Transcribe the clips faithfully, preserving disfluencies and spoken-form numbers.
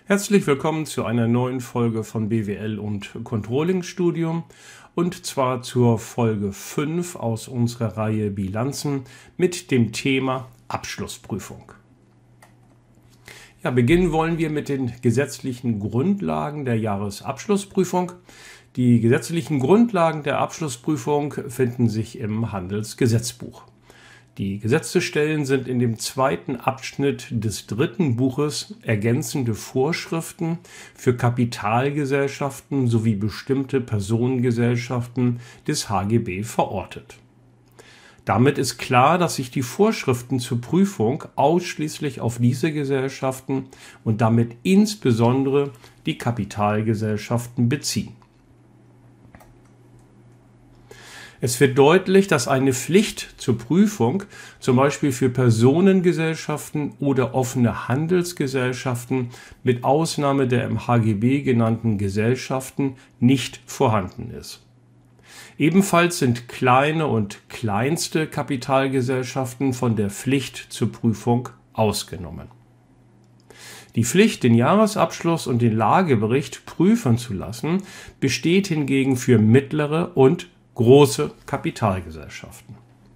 Herzlich willkommen zu einer neuen Folge von B W L und Controlling Studium und zwar zur Folge fünf aus unserer Reihe Bilanzen mit dem Thema Abschlussprüfung. Ja, beginnen wollen wir mit den gesetzlichen Grundlagen der Jahresabschlussprüfung. Die gesetzlichen Grundlagen der Abschlussprüfung finden sich im Handelsgesetzbuch. Die Gesetzesstellen sind in dem zweiten Abschnitt des dritten Buches ergänzende Vorschriften für Kapitalgesellschaften sowie bestimmte Personengesellschaften des H G B verortet. Damit ist klar, dass sich die Vorschriften zur Prüfung ausschließlich auf diese Gesellschaften und damit insbesondere die Kapitalgesellschaften beziehen. Es wird deutlich, dass eine Pflicht zur Prüfung, zum Beispiel für Personengesellschaften oder offene Handelsgesellschaften mit Ausnahme der im H G B genannten Gesellschaften, nicht vorhanden ist. Ebenfalls sind kleine und kleinste Kapitalgesellschaften von der Pflicht zur Prüfung ausgenommen. Die Pflicht, den Jahresabschluss und den Lagebericht prüfen zu lassen, besteht hingegen für mittlere und große Kapitalgesellschaften.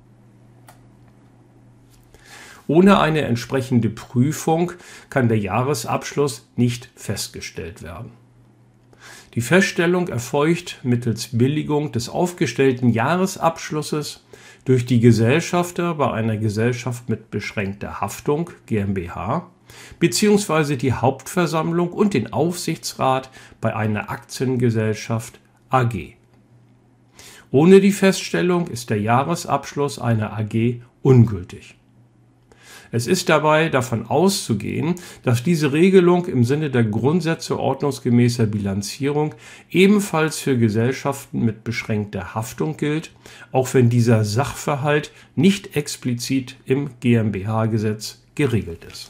Ohne eine entsprechende Prüfung kann der Jahresabschluss nicht festgestellt werden. Die Feststellung erfolgt mittels Billigung des aufgestellten Jahresabschlusses durch die Gesellschafter bei einer Gesellschaft mit beschränkter Haftung GmbH bzw. die Hauptversammlung und den Aufsichtsrat bei einer Aktiengesellschaft A G. Ohne die Feststellung ist der Jahresabschluss einer A G ungültig. Es ist dabei davon auszugehen, dass diese Regelung im Sinne der Grundsätze ordnungsgemäßer Bilanzierung ebenfalls für Gesellschaften mit beschränkter Haftung gilt, auch wenn dieser Sachverhalt nicht explizit im GmbH-Gesetz geregelt ist.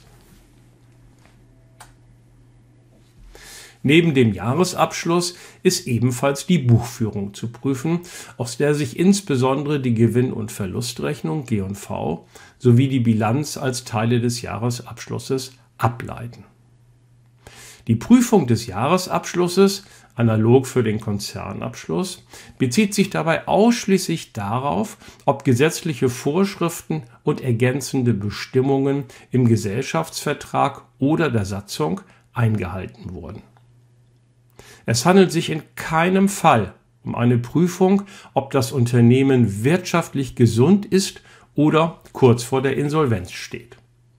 Neben dem Jahresabschluss ist ebenfalls die Buchführung zu prüfen, aus der sich insbesondere die Gewinn- und Verlustrechnung G und V sowie die Bilanz als Teile des Jahresabschlusses ableiten. Die Prüfung des Jahresabschlusses, analog für den Konzernabschluss, bezieht sich dabei ausschließlich darauf, ob gesetzliche Vorschriften und ergänzende Bestimmungen im Gesellschaftsvertrag oder der Satzung eingehalten wurden. Es handelt sich in keinem Fall um eine Prüfung, ob das Unternehmen wirtschaftlich gesund ist oder kurz vor der Insolvenz steht.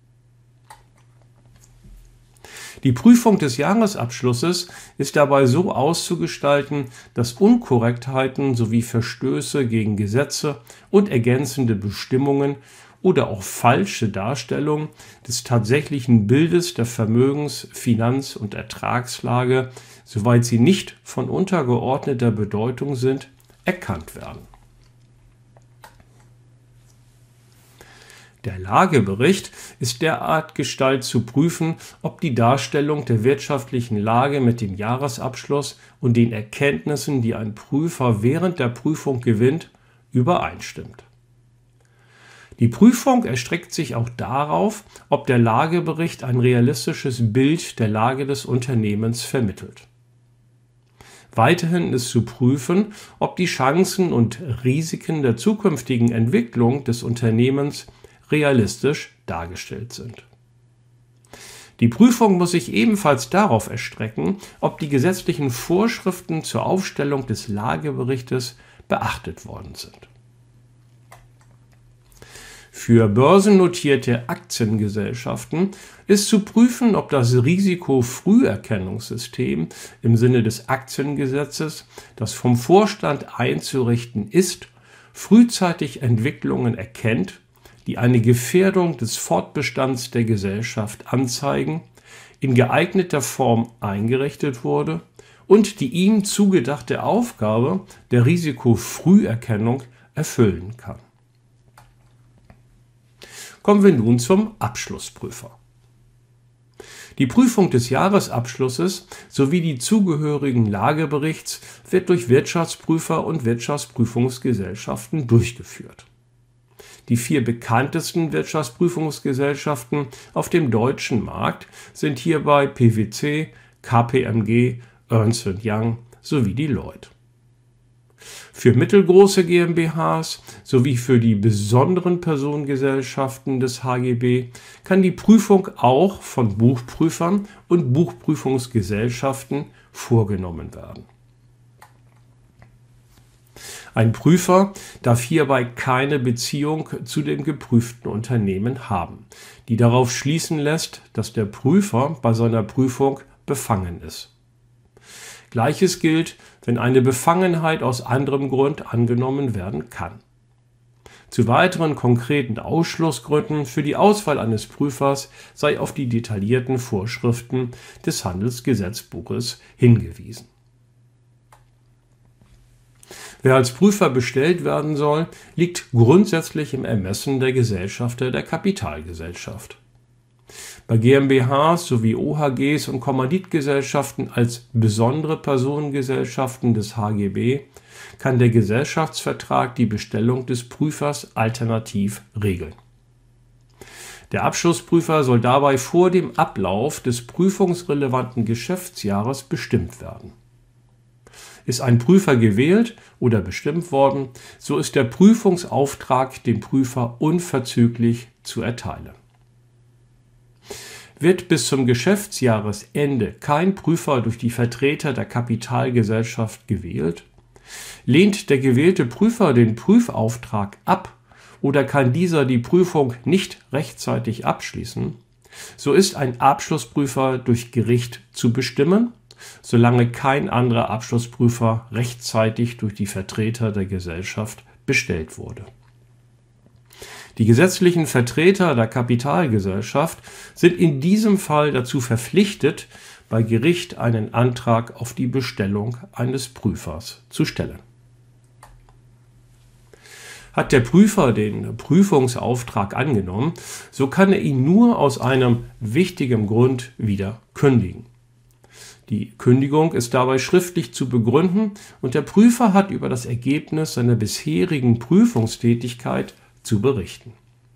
Die Prüfung des Jahresabschlusses ist dabei so auszugestalten, dass Unkorrektheiten sowie Verstöße gegen Gesetze und ergänzende Bestimmungen oder auch falsche Darstellungen des tatsächlichen Bildes der Vermögens-, Finanz- und Ertragslage, soweit sie nicht von untergeordneter Bedeutung sind, erkannt werden. Der Lagebericht ist derart Gestalt zu prüfen, ob die Darstellung der wirtschaftlichen Lage mit dem Jahresabschluss und den Erkenntnissen, die ein Prüfer während der Prüfung gewinnt, übereinstimmt. Die Prüfung erstreckt sich auch darauf, ob der Lagebericht ein realistisches Bild der Lage des Unternehmens vermittelt. Weiterhin ist zu prüfen, ob die Chancen und Risiken der zukünftigen Entwicklung des Unternehmens realistisch dargestellt sind. Die Prüfung muss sich ebenfalls darauf erstrecken, ob die gesetzlichen Vorschriften zur Aufstellung des Lageberichtes beachtet worden sind. Für börsennotierte Aktiengesellschaften ist zu prüfen, ob das Risikofrüherkennungssystem im Sinne des Aktiengesetzes, das vom Vorstand einzurichten ist, frühzeitig Entwicklungen erkennt, die eine Gefährdung des Fortbestands der Gesellschaft anzeigen, in geeigneter Form eingerichtet wurde und die ihm zugedachte Aufgabe der Risikofrüherkennung erfüllen kann. Kommen wir nun zum Abschlussprüfer. Die Prüfung des Jahresabschlusses sowie die zugehörigen Lageberichts wird durch Wirtschaftsprüfer und Wirtschaftsprüfungsgesellschaften durchgeführt. Die vier bekanntesten Wirtschaftsprüfungsgesellschaften auf dem deutschen Markt sind hierbei PwC, K P M G, Ernst und Young sowie Deloitte. Für mittelgroße GmbHs sowie für die besonderen Personengesellschaften des H G B kann die Prüfung auch von Buchprüfern und Buchprüfungsgesellschaften vorgenommen werden. Ein Prüfer darf hierbei keine Beziehung zu dem geprüften Unternehmen haben, die darauf schließen lässt, dass der Prüfer bei seiner Prüfung befangen ist. Gleiches gilt, wenn eine Befangenheit aus anderem Grund angenommen werden kann. Zu weiteren konkreten Ausschlussgründen für die Auswahl eines Prüfers sei auf die detaillierten Vorschriften des Handelsgesetzbuches hingewiesen. Wer als Prüfer bestellt werden soll, liegt grundsätzlich im Ermessen der Gesellschafter der Kapitalgesellschaft. Bei GmbHs sowie O H Gs und Kommanditgesellschaften als besondere Personengesellschaften des H G B kann der Gesellschaftsvertrag die Bestellung des Prüfers alternativ regeln. Der Abschlussprüfer soll dabei vor dem Ablauf des prüfungsrelevanten Geschäftsjahres bestimmt werden. Ist ein Prüfer gewählt oder bestimmt worden, so ist der Prüfungsauftrag dem Prüfer unverzüglich zu erteilen. Wird bis zum Geschäftsjahresende kein Prüfer durch die Vertreter der Kapitalgesellschaft gewählt, lehnt der gewählte Prüfer den Prüfauftrag ab oder kann dieser die Prüfung nicht rechtzeitig abschließen, so ist ein Abschlussprüfer durch Gericht zu bestimmen, solange kein anderer Abschlussprüfer rechtzeitig durch die Vertreter der Gesellschaft bestellt wurde. Die gesetzlichen Vertreter der Kapitalgesellschaft sind in diesem Fall dazu verpflichtet, bei Gericht einen Antrag auf die Bestellung eines Prüfers zu stellen. Hat der Prüfer den Prüfungsauftrag angenommen, so kann er ihn nur aus einem wichtigen Grund wieder kündigen. Die Kündigung ist dabei schriftlich zu begründen und der Prüfer hat über das Ergebnis seiner bisherigen Prüfungstätigkeit zu berichten.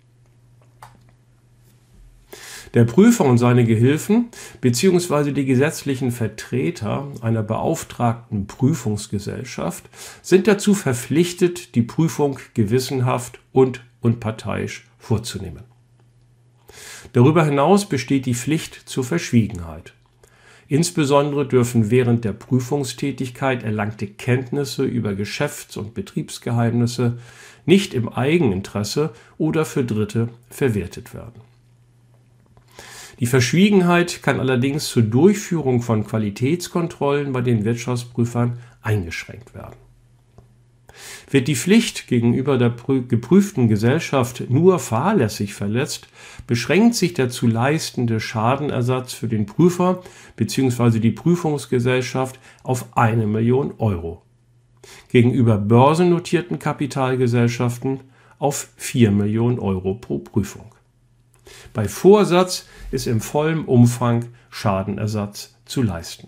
Der Prüfer und seine Gehilfen bzw. die gesetzlichen Vertreter einer beauftragten Prüfungsgesellschaft sind dazu verpflichtet, die Prüfung gewissenhaft und unparteiisch vorzunehmen. Darüber hinaus besteht die Pflicht zur Verschwiegenheit. Insbesondere dürfen während der Prüfungstätigkeit erlangte Kenntnisse über Geschäfts- und Betriebsgeheimnisse nicht im Eigeninteresse oder für Dritte verwertet werden. Die Verschwiegenheit kann allerdings zur Durchführung von Qualitätskontrollen bei den Wirtschaftsprüfern eingeschränkt werden. Wird die Pflicht gegenüber der geprüften Gesellschaft nur fahrlässig verletzt, beschränkt sich der zu leistende Schadenersatz für den Prüfer bzw. die Prüfungsgesellschaft auf eine Million Euro. Gegenüber börsennotierten Kapitalgesellschaften auf vier Millionen Euro pro Prüfung. Bei Vorsatz ist im vollen Umfang Schadenersatz zu leisten.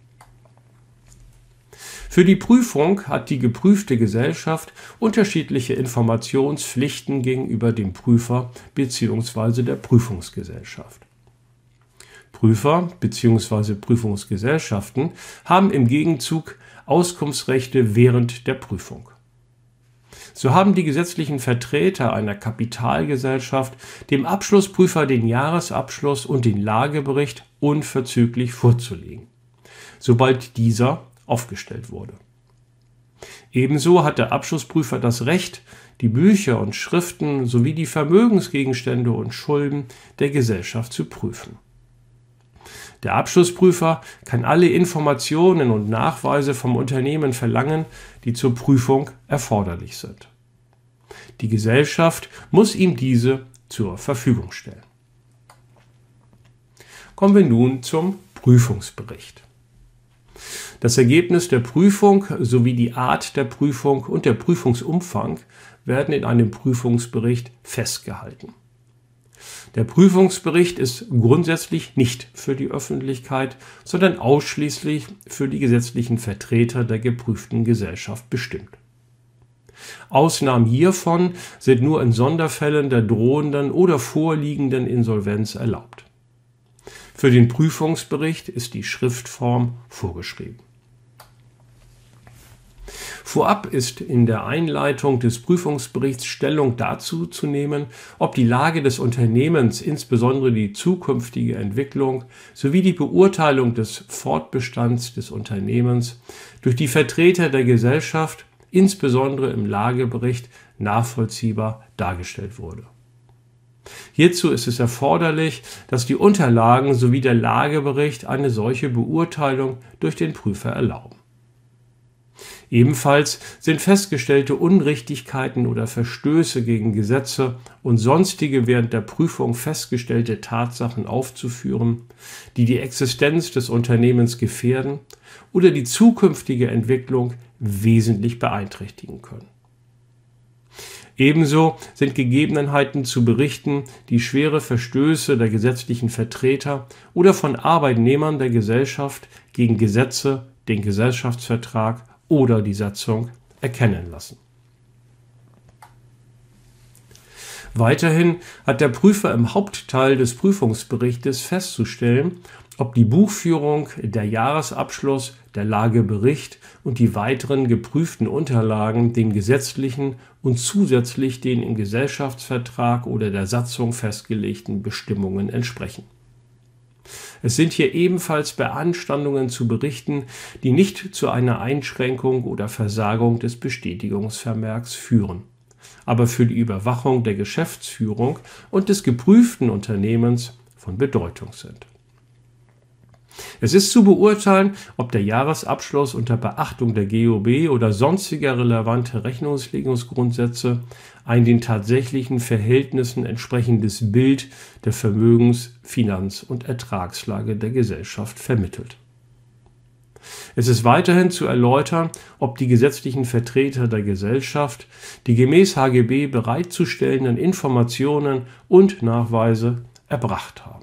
Für die Prüfung hat die geprüfte Gesellschaft unterschiedliche Informationspflichten gegenüber dem Prüfer bzw. der Prüfungsgesellschaft. Prüfer bzw. Prüfungsgesellschaften haben im Gegenzug Auskunftsrechte während der Prüfung. So haben die gesetzlichen Vertreter einer Kapitalgesellschaft dem Abschlussprüfer den Jahresabschluss und den Lagebericht unverzüglich vorzulegen, sobald dieser aufgestellt wurde. Ebenso hat der Abschlussprüfer das Recht, die Bücher und Schriften sowie die Vermögensgegenstände und Schulden der Gesellschaft zu prüfen. Der Abschlussprüfer kann alle Informationen und Nachweise vom Unternehmen verlangen, die zur Prüfung erforderlich sind. Die Gesellschaft muss ihm diese zur Verfügung stellen. Kommen wir nun zum Prüfungsbericht. Das Ergebnis der Prüfung sowie die Art der Prüfung und der Prüfungsumfang werden in einem Prüfungsbericht festgehalten. Der Prüfungsbericht ist grundsätzlich nicht für die Öffentlichkeit, sondern ausschließlich für die gesetzlichen Vertreter der geprüften Gesellschaft bestimmt. Ausnahmen hiervon sind nur in Sonderfällen der drohenden oder vorliegenden Insolvenz erlaubt. Für den Prüfungsbericht ist die Schriftform vorgeschrieben. Vorab ist in der Einleitung des Prüfungsberichts Stellung dazu zu nehmen, ob die Lage des Unternehmens, insbesondere die zukünftige Entwicklung sowie die Beurteilung des Fortbestands des Unternehmens durch die Vertreter der Gesellschaft, insbesondere im Lagebericht, nachvollziehbar dargestellt wurde. Hierzu ist es erforderlich, dass die Unterlagen sowie der Lagebericht eine solche Beurteilung durch den Prüfer erlauben. Ebenfalls sind festgestellte Unrichtigkeiten oder Verstöße gegen Gesetze und sonstige während der Prüfung festgestellte Tatsachen aufzuführen, die die Existenz des Unternehmens gefährden oder die zukünftige Entwicklung wesentlich beeinträchtigen können. Ebenso sind Gegebenheiten zu berichten, die schwere Verstöße der gesetzlichen Vertreter oder von Arbeitnehmern der Gesellschaft gegen Gesetze, den Gesellschaftsvertrag oder die Satzung erkennen lassen. Weiterhin hat der Prüfer im Hauptteil des Prüfungsberichtes festzustellen, ob die Buchführung, der Jahresabschluss, der Lagebericht und die weiteren geprüften Unterlagen den gesetzlichen und zusätzlich den im Gesellschaftsvertrag oder der Satzung festgelegten Bestimmungen entsprechen. Es sind hier ebenfalls Beanstandungen zu berichten, die nicht zu einer Einschränkung oder Versagung des Bestätigungsvermerks führen, aber für die Überwachung der Geschäftsführung und des geprüften Unternehmens von Bedeutung sind. Es ist zu beurteilen, ob der Jahresabschluss unter Beachtung der G o B oder sonstiger relevanter Rechnungslegungsgrundsätze ein den tatsächlichen Verhältnissen entsprechendes Bild der Vermögens-, Finanz- und Ertragslage der Gesellschaft vermittelt. Es ist weiterhin zu erläutern, ob die gesetzlichen Vertreter der Gesellschaft die gemäß H G B bereitzustellenden Informationen und Nachweise erbracht haben.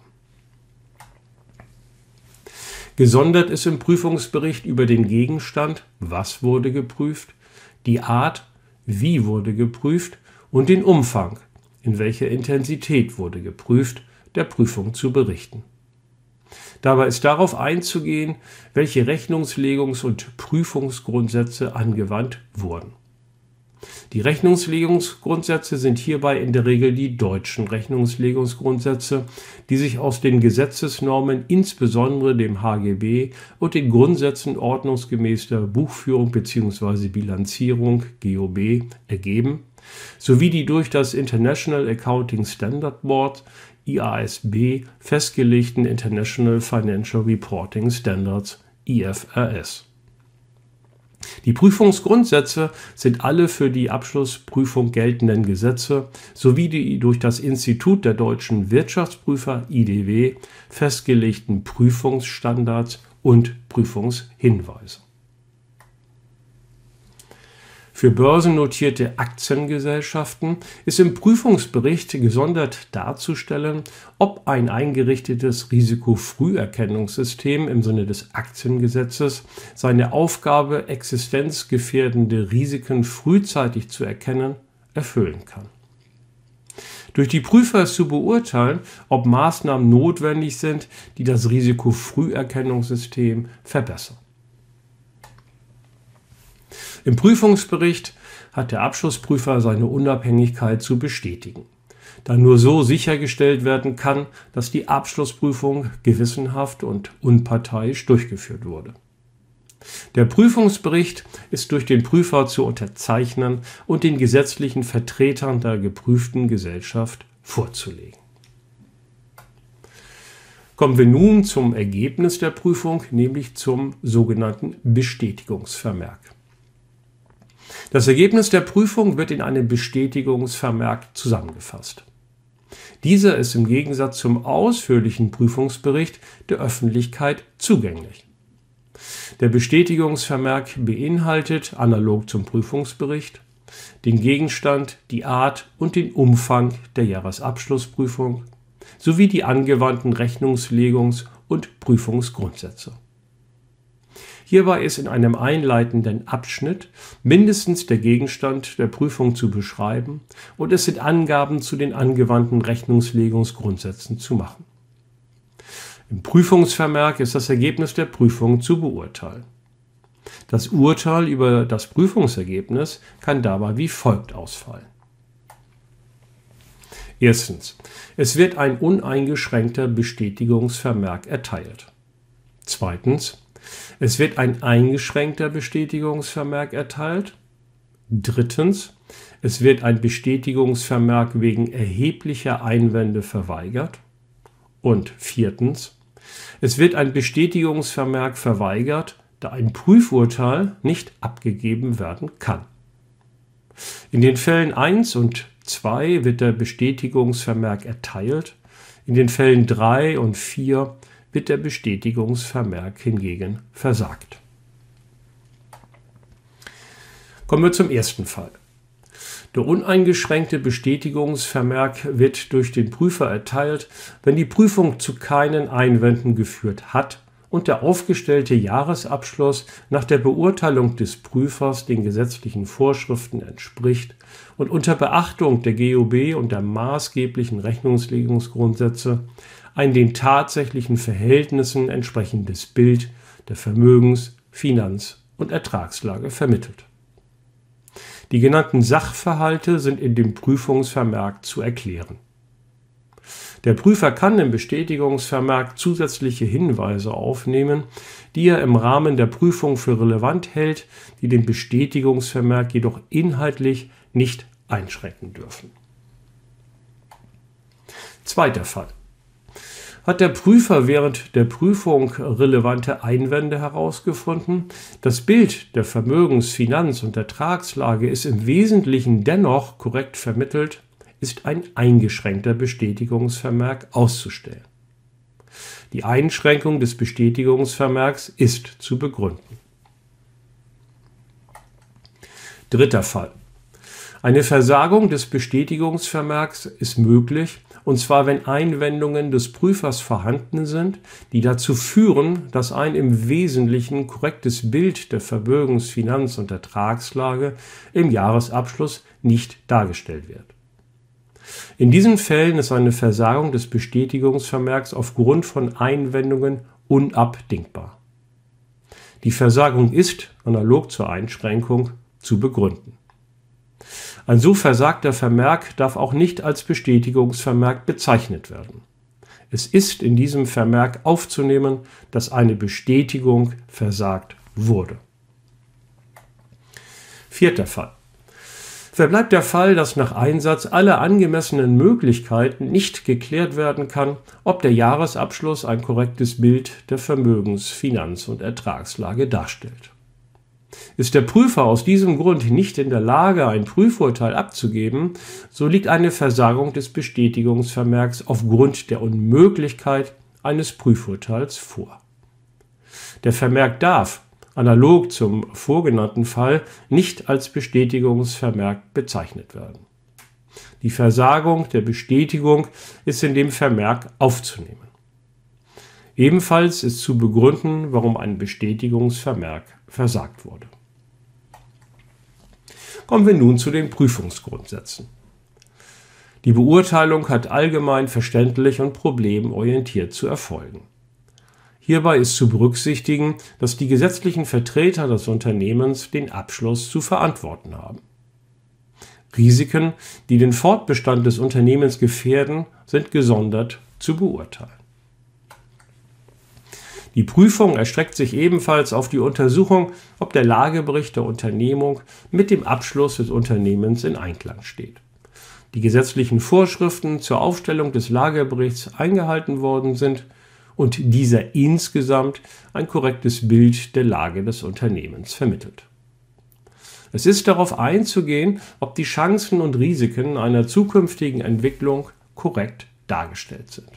Gesondert ist im Prüfungsbericht über den Gegenstand, was wurde geprüft, die Art, wie wurde geprüft und den Umfang, in welcher Intensität wurde geprüft, der Prüfung zu berichten. Dabei ist darauf einzugehen, welche Rechnungslegungs- und Prüfungsgrundsätze angewandt wurden. Die Rechnungslegungsgrundsätze sind hierbei in der Regel die deutschen Rechnungslegungsgrundsätze, die sich aus den Gesetzesnormen, insbesondere dem H G B und den Grundsätzen ordnungsgemäß der Buchführung bzw. Bilanzierung G O B ergeben, sowie die durch das International Accounting Standard Board I A S B festgelegten International Financial Reporting Standards I F R S. Die Prüfungsgrundsätze sind alle für die Abschlussprüfung geltenden Gesetze sowie die durch das Institut der deutschen Wirtschaftsprüfer I D W festgelegten Prüfungsstandards und Prüfungshinweise. Für börsennotierte Aktiengesellschaften ist im Prüfungsbericht gesondert darzustellen, ob ein eingerichtetes Risikofrüherkennungssystem im Sinne des Aktiengesetzes seine Aufgabe, existenzgefährdende Risiken frühzeitig zu erkennen, erfüllen kann. Durch die Prüfer ist zu beurteilen, ob Maßnahmen notwendig sind, die das Risikofrüherkennungssystem verbessern. Im Prüfungsbericht hat der Abschlussprüfer seine Unabhängigkeit zu bestätigen, da nur so sichergestellt werden kann, dass die Abschlussprüfung gewissenhaft und unparteiisch durchgeführt wurde. Der Prüfungsbericht ist durch den Prüfer zu unterzeichnen und den gesetzlichen Vertretern der geprüften Gesellschaft vorzulegen. Kommen wir nun zum Ergebnis der Prüfung, nämlich zum sogenannten Bestätigungsvermerk. Das Ergebnis der Prüfung wird in einem Bestätigungsvermerk zusammengefasst. Dieser ist im Gegensatz zum ausführlichen Prüfungsbericht der Öffentlichkeit zugänglich. Der Bestätigungsvermerk beinhaltet, analog zum Prüfungsbericht, den Gegenstand, die Art und den Umfang der Jahresabschlussprüfung sowie die angewandten Rechnungslegungs- und Prüfungsgrundsätze. Hierbei ist in einem einleitenden Abschnitt mindestens der Gegenstand der Prüfung zu beschreiben und es sind Angaben zu den angewandten Rechnungslegungsgrundsätzen zu machen. Im Prüfungsvermerk ist das Ergebnis der Prüfung zu beurteilen. Das Urteil über das Prüfungsergebnis kann dabei wie folgt ausfallen. Erstens. Es wird ein uneingeschränkter Bestätigungsvermerk erteilt. Zweitens. Es wird ein eingeschränkter Bestätigungsvermerk erteilt. Drittens. Es wird ein Bestätigungsvermerk wegen erheblicher Einwände verweigert. Und viertens. Es wird ein Bestätigungsvermerk verweigert, da ein Prüfurteil nicht abgegeben werden kann. In den Fällen eins und zwei wird der Bestätigungsvermerk erteilt, in den Fällen drei und vier wird der Bestätigungsvermerk hingegen versagt. Kommen wir zum ersten Fall. Der uneingeschränkte Bestätigungsvermerk wird durch den Prüfer erteilt, wenn die Prüfung zu keinen Einwänden geführt hat und der aufgestellte Jahresabschluss nach der Beurteilung des Prüfers den gesetzlichen Vorschriften entspricht und unter Beachtung der G O B und der maßgeblichen Rechnungslegungsgrundsätze ein den tatsächlichen Verhältnissen entsprechendes Bild der Vermögens-, Finanz- und Ertragslage vermittelt. Die genannten Sachverhalte sind in dem Prüfungsvermerk zu erklären. Der Prüfer kann im Bestätigungsvermerk zusätzliche Hinweise aufnehmen, die er im Rahmen der Prüfung für relevant hält, die den Bestätigungsvermerk jedoch inhaltlich nicht einschränken dürfen. Zweiter Fall. Hat der Prüfer während der Prüfung relevante Einwände herausgefunden, das Bild der Vermögens-, Finanz- und Ertragslage ist im Wesentlichen dennoch korrekt vermittelt, ist ein eingeschränkter Bestätigungsvermerk auszustellen. Die Einschränkung des Bestätigungsvermerks ist zu begründen. Dritter Fall. Eine Versagung des Bestätigungsvermerks ist möglich, und zwar wenn Einwendungen des Prüfers vorhanden sind, die dazu führen, dass ein im Wesentlichen korrektes Bild der Vermögens-, Finanz- und Ertragslage im Jahresabschluss nicht dargestellt wird. In diesen Fällen ist eine Versagung des Bestätigungsvermerks aufgrund von Einwendungen unabdingbar. Die Versagung ist, analog zur Einschränkung, zu begründen. Ein so versagter Vermerk darf auch nicht als Bestätigungsvermerk bezeichnet werden. Es ist in diesem Vermerk aufzunehmen, dass eine Bestätigung versagt wurde. Vierter Fall. Verbleibt der Fall, dass nach Einsatz aller angemessenen Möglichkeiten nicht geklärt werden kann, ob der Jahresabschluss ein korrektes Bild der Vermögens-, Finanz- und Ertragslage darstellt. Ist der Prüfer aus diesem Grund nicht in der Lage, ein Prüfurteil abzugeben, so liegt eine Versagung des Bestätigungsvermerks aufgrund der Unmöglichkeit eines Prüfurteils vor. Der Vermerk darf, analog zum vorgenannten Fall, nicht als Bestätigungsvermerk bezeichnet werden. Die Versagung der Bestätigung ist in dem Vermerk aufzunehmen. Ebenfalls ist zu begründen, warum ein Bestätigungsvermerk versagt wurde. Kommen wir nun zu den Prüfungsgrundsätzen. Die Beurteilung hat allgemein verständlich und problemorientiert zu erfolgen. Hierbei ist zu berücksichtigen, dass die gesetzlichen Vertreter des Unternehmens den Abschluss zu verantworten haben. Risiken, die den Fortbestand des Unternehmens gefährden, sind gesondert zu beurteilen. Die Prüfung erstreckt sich ebenfalls auf die Untersuchung, ob der Lagebericht der Unternehmung mit dem Abschluss des Unternehmens in Einklang steht, die gesetzlichen Vorschriften zur Aufstellung des Lagerberichts eingehalten worden sind und dieser insgesamt ein korrektes Bild der Lage des Unternehmens vermittelt. Es ist darauf einzugehen, ob die Chancen und Risiken einer zukünftigen Entwicklung korrekt dargestellt sind.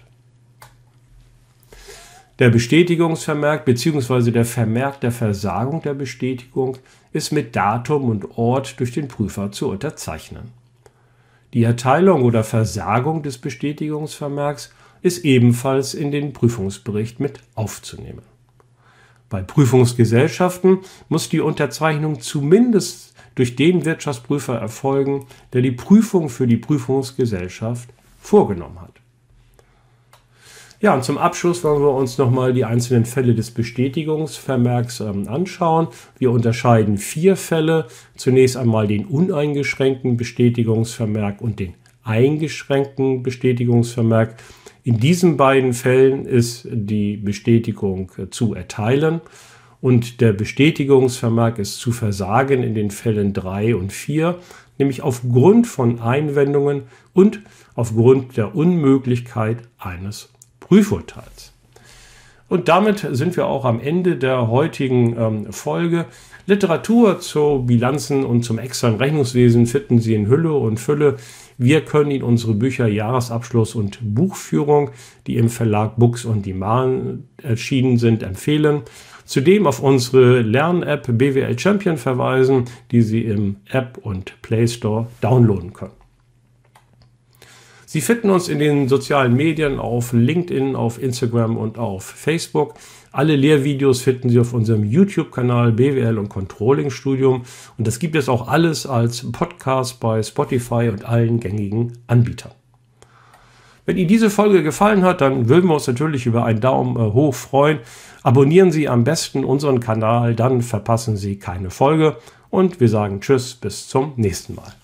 Der Bestätigungsvermerk bzw. der Vermerk der Versagung der Bestätigung ist mit Datum und Ort durch den Prüfer zu unterzeichnen. Die Erteilung oder Versagung des Bestätigungsvermerks ist ebenfalls in den Prüfungsbericht mit aufzunehmen. Bei Prüfungsgesellschaften muss die Unterzeichnung zumindest durch den Wirtschaftsprüfer erfolgen, der die Prüfung für die Prüfungsgesellschaft vorgenommen hat. Ja, und zum Abschluss wollen wir uns nochmal die einzelnen Fälle des Bestätigungsvermerks ähm, anschauen. Wir unterscheiden vier Fälle. Zunächst einmal den uneingeschränkten Bestätigungsvermerk und den eingeschränkten Bestätigungsvermerk. In diesen beiden Fällen ist die Bestätigung äh, zu erteilen und der Bestätigungsvermerk ist zu versagen in den Fällen drei und vier, nämlich aufgrund von Einwendungen und aufgrund der Unmöglichkeit eines Prüfurteils. Und damit sind wir auch am Ende der heutigen ähm, Folge. Literatur zu Bilanzen und zum externen Rechnungswesen finden Sie in Hülle und Fülle. Wir können Ihnen unsere Bücher Jahresabschluss und Buchführung, die im Verlag Books on Demand erschienen sind, empfehlen. Zudem auf unsere Lern-App B W L Champion verweisen, die Sie im App und Play Store downloaden können. Sie finden uns in den sozialen Medien auf LinkedIn, auf Instagram und auf Facebook. Alle Lehrvideos finden Sie auf unserem YouTube-Kanal B W L und Controlling Studium. Und das gibt es auch alles als Podcast bei Spotify und allen gängigen Anbietern. Wenn Ihnen diese Folge gefallen hat, dann würden wir uns natürlich über einen Daumen hoch freuen. Abonnieren Sie am besten unseren Kanal, dann verpassen Sie keine Folge. Und wir sagen Tschüss, bis zum nächsten Mal.